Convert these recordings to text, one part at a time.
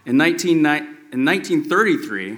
In 1933,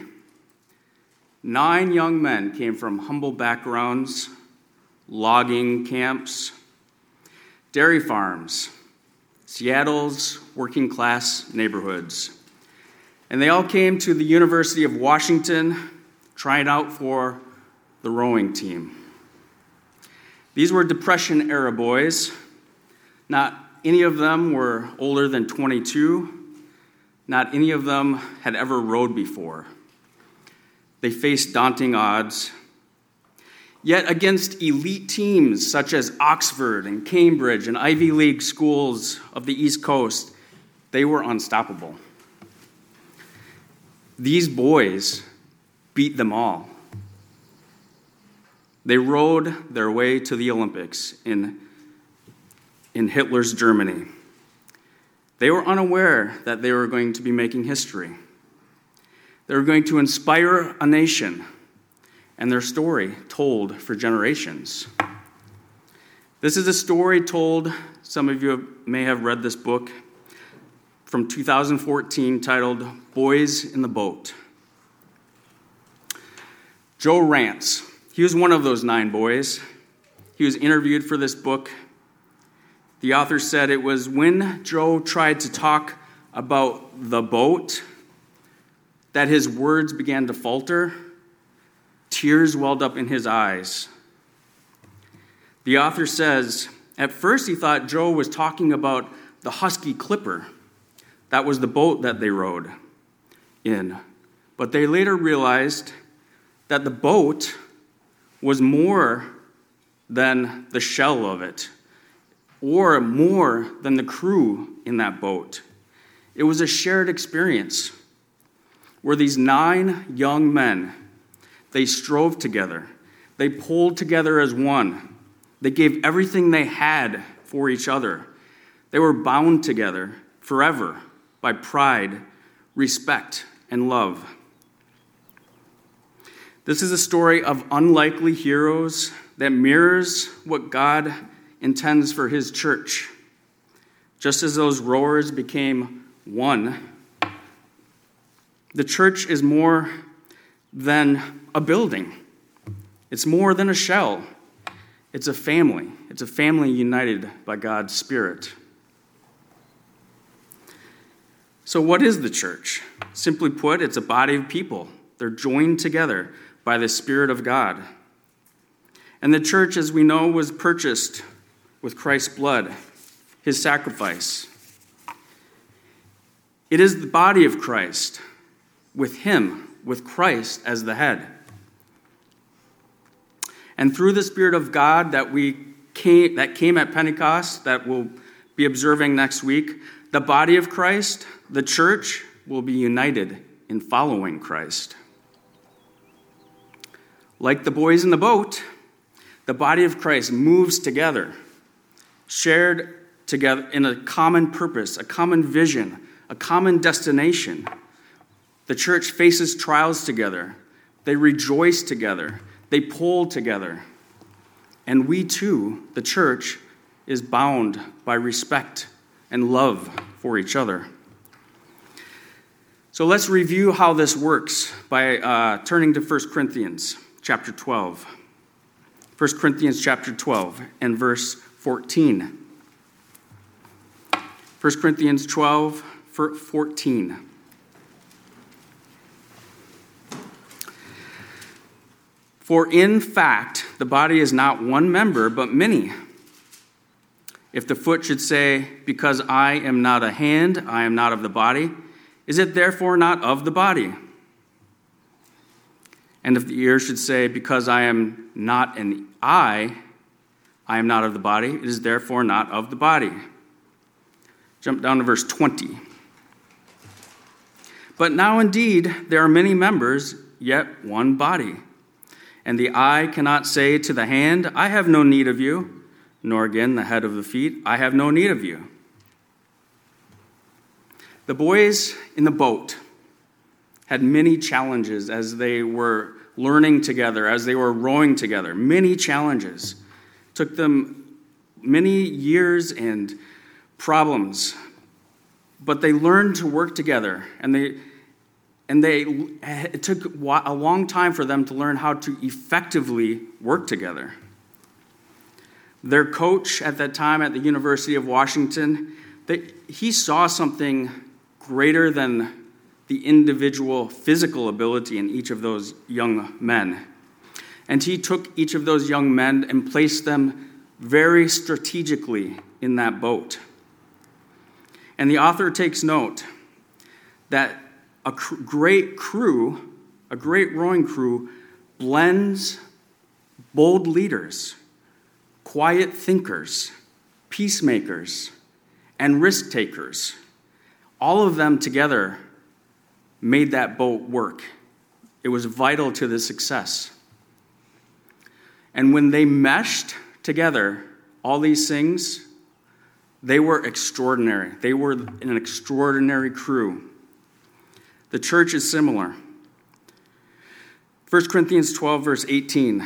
9 young men came from humble backgrounds, logging camps, dairy farms, Seattle's working-class neighborhoods. And they all came to the University of Washington, trying out for the rowing team. These were Depression-era boys. Not any of them were older than 22. Not any of them had ever rowed before. They faced daunting odds. Yet against elite teams such as Oxford and Cambridge and Ivy League schools of the East Coast, they were unstoppable. These boys beat them all. They rowed their way to the Olympics in Hitler's Germany. They were unaware that they were going to be making history. They were going to inspire a nation, and their story told for generations. This is a story told, some of you may have read this book, from 2014 titled Boys in the Boat. Joe Rance, he was one of those 9 boys. He was interviewed for this book. The author said it was when Joe tried to talk about the boat that his words began to falter. Tears welled up in his eyes. The author says, at first he thought Joe was talking about the Husky Clipper. That was the boat that they rowed in. But they later realized that the boat was more than the shell of it, or more than the crew in that boat. It was a shared experience where these 9 young men, they strove together. They pulled together as one. They gave everything they had for each other. They were bound together forever by pride, respect, and love. This is a story of unlikely heroes that mirrors what God intends for his church. Just as those rowers became one, the church is more than a building. It's more than a shell. It's a family. It's a family united by God's Spirit. So what is the church? Simply put, it's a body of people. They're joined together by the Spirit of God. And the church, as we know, was purchased with Christ's blood, his sacrifice. It is the body of Christ, with him, with Christ as the head. And through the Spirit of God that came at Pentecost, that we'll be observing next week, the body of Christ, the church, will be united in following Christ. Like the boys in the boat, the body of Christ moves together, shared together in a common purpose, a common vision, a common destination. The church faces trials together. They rejoice together. They pull together. And we too, the church, is bound by respect and love for each other. So let's review how this works by turning to 1 Corinthians chapter 12. 1 Corinthians chapter 12 and verse 14. 1 Corinthians 12, 14. For in fact, the body is not one member, but many. If the foot should say, because I am not a hand, I am not of the body, is it therefore not of the body? And if the ear should say, because I am not an eye, I am not of the body, it is therefore not of the body. Jump down to verse 20. But now indeed there are many members, yet one body. And the eye cannot say to the hand, I have no need of you, nor again the head of the feet, I have no need of you. The boys in the boat had many challenges as they were learning together, as they were rowing together. Many challenges. Took them many years and problems. but they learned to work together, it took a long time for them to learn how to effectively work together. Their coach at that time at the University of Washington, he saw something greater than the individual physical ability in each of those young men. And he took each of those young men and placed them very strategically in that boat. And the author takes note that a great rowing crew, blends bold leaders, quiet thinkers, peacemakers, and risk takers. All of them together made that boat work. It was vital to the success. And when they meshed together all these things, they were extraordinary. They were an extraordinary crew. The church is similar. 1 Corinthians 12, verse 18.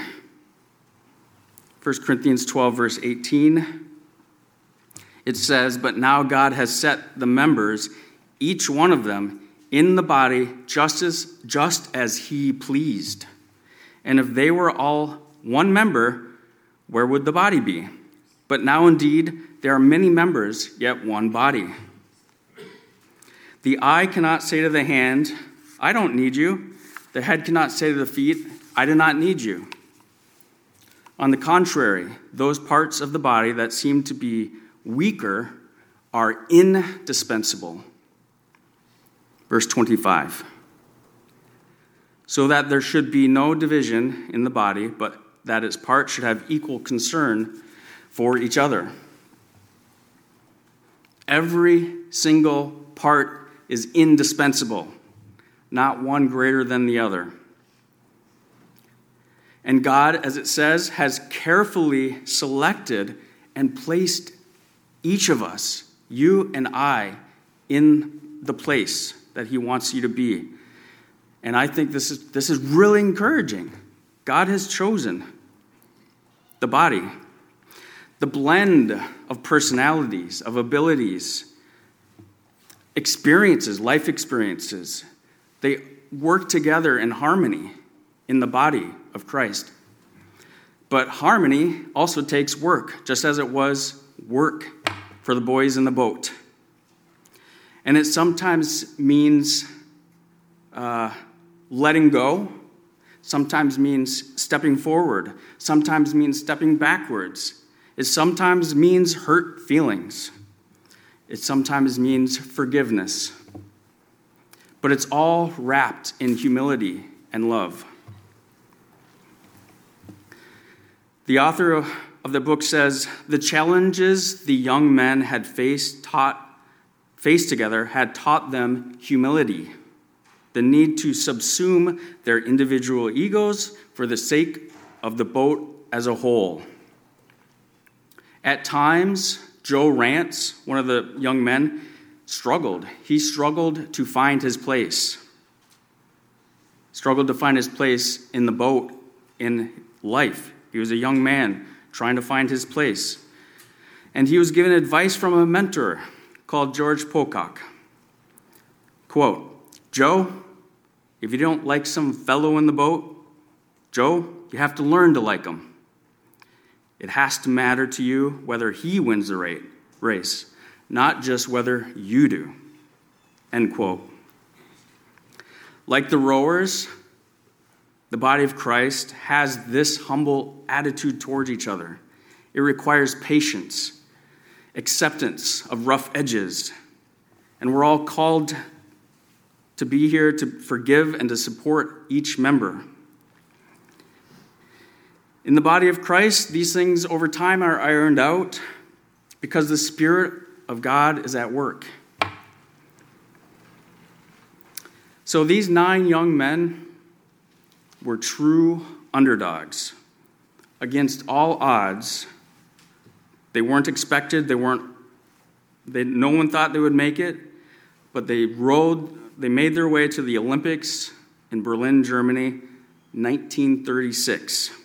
1 Corinthians 12, verse 18. It says, "But now God has set the members, each one of them, in the body just as he pleased. And if they were all one member, where would the body be? But now indeed there are many members, yet one body. The eye cannot say to the hand, 'I don't need you.' The head cannot say to the feet, 'I do not need you.' On the contrary, those parts of the body that seem to be weaker are indispensable." Verse 25. "So that there should be no division in the body, but that its parts should have equal concern for each other." Every single part is indispensable, not one greater than the other. And God, as it says, has carefully selected and placed each of us, you and I, in the place that he wants you to be. And I think this is really encouraging. God has chosen the body. The blend of personalities, of abilities, experiences, life experiences, they work together in harmony in the body of Christ. But harmony also takes work, just as it was work for the boys in the boat. And it sometimes means letting go, sometimes means stepping forward, sometimes means stepping backwards. It sometimes means hurt feelings. It sometimes means forgiveness. But it's all wrapped in humility and love. The author of the book says, "The challenges the young men had faced together had taught them humility, the need to subsume their individual egos for the sake of the boat as a whole." At times, Joe Rance, one of the young men, struggled. He struggled to find his place. Struggled to find his place in the boat, in life. He was a young man trying to find his place. And he was given advice from a mentor called George Pocock. Quote, "Joe, if you don't like some fellow in the boat, Joe, you have to learn to like him. It has to matter to you whether he wins the race, not just whether you do." End quote. Like the rowers, the body of Christ has this humble attitude towards each other. It requires patience, acceptance of rough edges, and we're all called to be here to forgive and to support each member. In the body of Christ, these things over time are ironed out because the Spirit of God is at work. So these 9 young men were true underdogs. Against all odds, they weren't expected, no one thought they would make it, but they made their way to the Olympics in Berlin, Germany, 1936.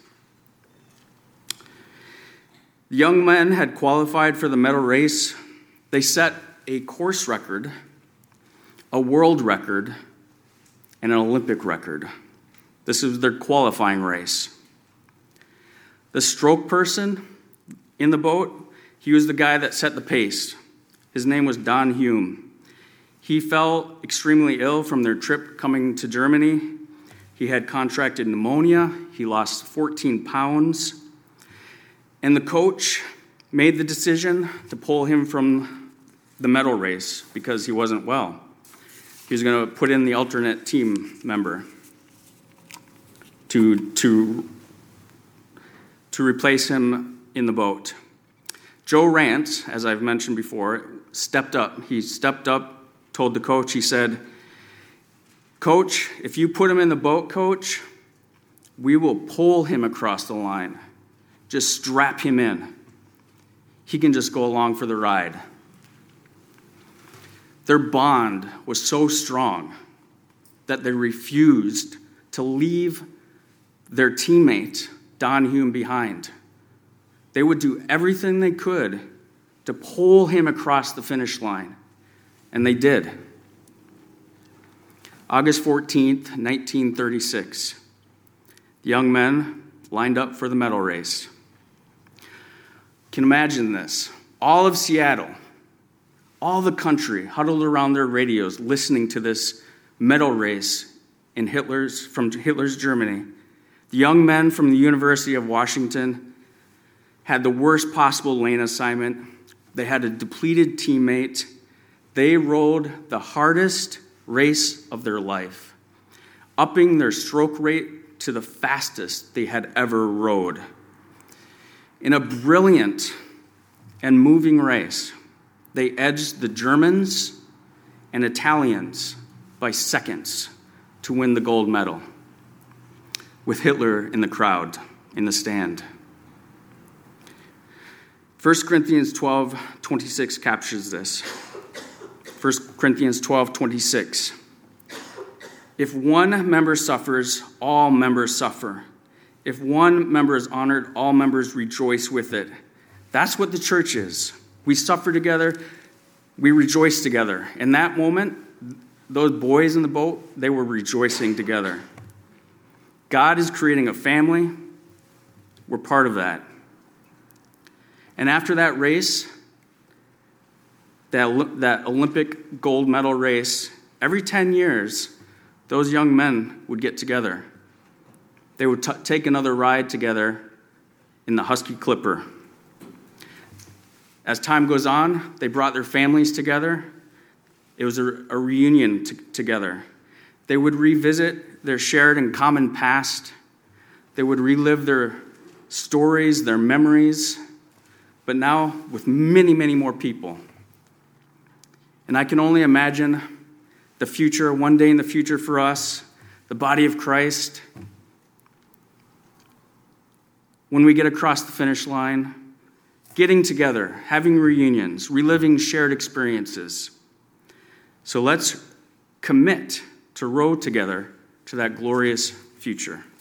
The young men had qualified for the medal race. They set a course record, a world record, and an Olympic record. This is their qualifying race. The stroke person in the boat, he was the guy that set the pace. His name was Don Hume. He fell extremely ill from their trip coming to Germany. He had contracted pneumonia. He lost 14 pounds. And the coach made the decision to pull him from the medal race because he wasn't well. He was going to put in the alternate team member to replace him in the boat. Joe Rant, as I've mentioned before, stepped up. He stepped up, told the coach, he said, "Coach, if you put him in the boat, Coach, we will pull him across the line. Just strap him in. He can just go along for the ride." Their bond was so strong that they refused to leave their teammate, Don Hume, behind. They would do everything they could to pull him across the finish line, and they did. August 14th, 1936, the young men lined up for the medal race. Can you imagine this? All of Seattle, all the country huddled around their radios listening to this medal race from Hitler's Germany. The young men from the University of Washington had the worst possible lane assignment. They had a depleted teammate. They rode the hardest race of their life, upping their stroke rate to the fastest they had ever rode. In a brilliant and moving race, they edged the Germans and Italians by seconds to win the gold medal, with Hitler in the crowd, in the stand. 1 Corinthians 12:26 captures this. 1 Corinthians 12:26. If one member suffers, all members suffer. If one member is honored, all members rejoice with it. That's what the church is. We suffer together, we rejoice together. In that moment, those boys in the boat, they were rejoicing together. God is creating a family. We're part of that. And after that race, that Olympic gold medal race, every 10 years, those young men would get together. They would take another ride together in the Husky Clipper. As time goes on, they brought their families together. It was a reunion together. They would revisit their shared and common past. They would relive their stories, their memories, but now with many, many more people. And I can only imagine the future, one day in the future for us, the body of Christ, when we get across the finish line, getting together, having reunions, reliving shared experiences. So let's commit to row together to that glorious future.